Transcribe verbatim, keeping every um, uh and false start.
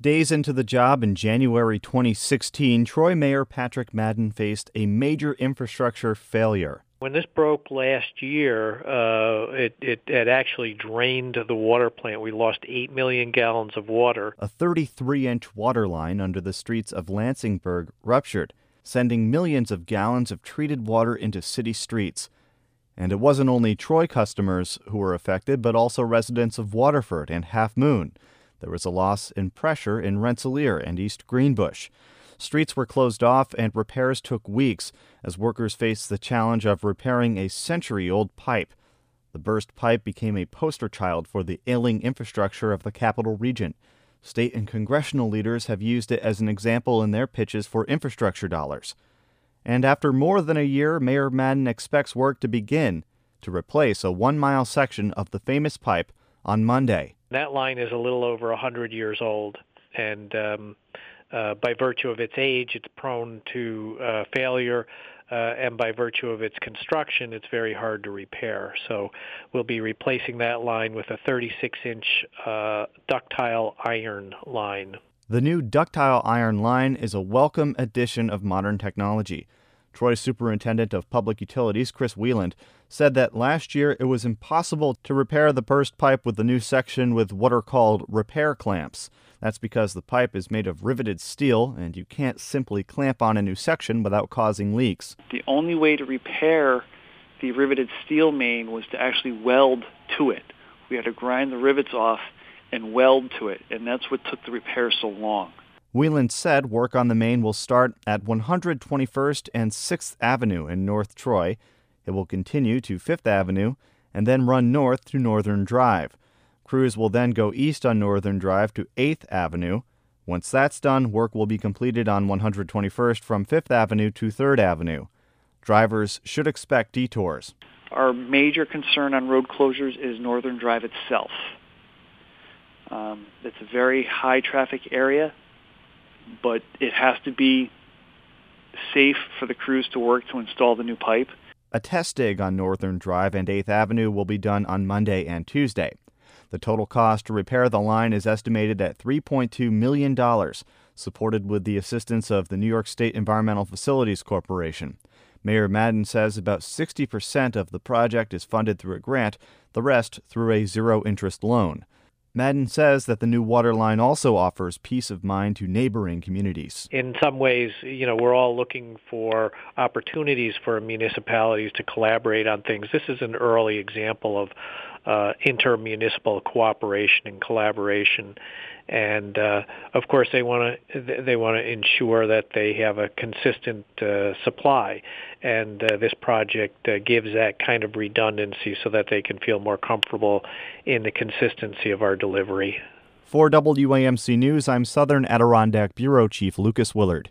days into the job in January twenty sixteen, Troy Mayor Patrick Madden faced a major infrastructure failure. When this broke last year, uh, it, it had actually drained the water plant. We lost eight million gallons of water. A thirty-three inch water line under the streets of Lansingburg ruptured, sending millions of gallons of treated water into city streets. And it wasn't only Troy customers who were affected, but also residents of Waterford and Half Moon. There was a loss in pressure in Rensselaer and East Greenbush. Streets were closed off and repairs took weeks as workers faced the challenge of repairing a century-old pipe. The burst pipe became a poster child for the ailing infrastructure of the capital region. State and congressional leaders have used it as an example in their pitches for infrastructure dollars. And after more than a year, Mayor Madden expects work to begin to replace a one-mile section of the famous pipe on Monday. That line is a little over one hundred years old, and um, uh, by virtue of its age, it's prone to uh, failure, uh, and by virtue of its construction, it's very hard to repair. So we'll be replacing that line with a thirty-six inch uh, ductile iron line. The new ductile iron line is a welcome addition of modern technology. Troy's Superintendent of Public Utilities, Chris Wieland, said that last year it was impossible to repair the burst pipe with the new section with what are called repair clamps. That's because the pipe is made of riveted steel, and you can't simply clamp on a new section without causing leaks. The only way to repair the riveted steel main was to actually weld to it. We had to grind the rivets off and weld to it, and that's what took the repair so long. Wieland said work on the main will start at one hundred twenty-first and sixth Avenue in North Troy. It will continue to fifth Avenue and then run north to Northern Drive. Crews will then go east on Northern Drive to eighth Avenue. Once that's done, work will be completed on one hundred twenty-first from fifth Avenue to third Avenue. Drivers should expect detours. Our major concern on road closures is Northern Drive itself. Um, it's a very high traffic area, but it has to be safe for the crews to work to install the new pipe. A test dig on Northern Drive and eighth Avenue will be done on Monday and Tuesday. The total cost to repair the line is estimated at three point two million dollars, supported with the assistance of the New York State Environmental Facilities Corporation. Mayor Madden says about sixty percent of the project is funded through a grant, the rest through a zero-interest loan. Madden says that the new water line also offers peace of mind to neighboring communities. In some ways, you know, we're all looking for opportunities for municipalities to collaborate on things. This is an early example of uh, intermunicipal cooperation and collaboration. And uh, of course, they want to they want to ensure that they have a consistent uh, supply, and uh, this project uh, gives that kind of redundancy so that they can feel more comfortable in the consistency of our delivery. For W A M C News, I'm Southern Adirondack Bureau Chief Lucas Willard.